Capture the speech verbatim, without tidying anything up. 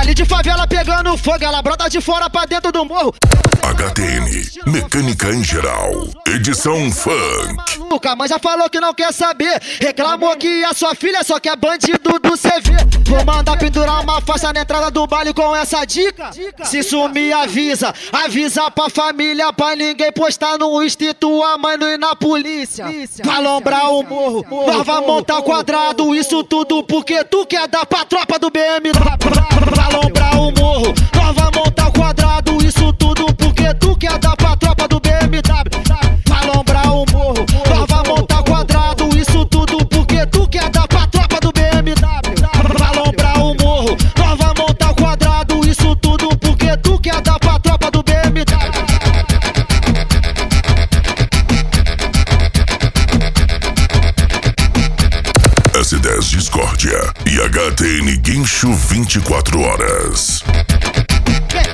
Baile de favela pegando fogo, ela brota de fora pra dentro do morro. H T N, mecânica em geral, edição funk. Maluca, mas já falou que não quer saber. Reclamou que a sua filha só quer bandido do C V. Vou mandar pendurar uma faixa na entrada do baile com essa dica. Se sumir, avisa. Avisa pra família, pra ninguém postar no Insta, tua mãe não ir na polícia. Vai lombrar o morro, nós vai montar quadrado. Isso tudo porque tu quer dar pra tropa do B M W. Vai lombrar o morro, nós vai montar quadrado. Isso tudo porque tu quer dar pra tropa do B M W. Vai lombrar o morro, nós vai montar quadrado. Isso tudo porque tu quer dar pra tropa do B M W. Vai lombrar o morro, nós vai montar quadrado. Isso tudo porque tu quer dar pra tropa do B M W. S dez Discórdia e H T N Guincho vinte e quatro horas.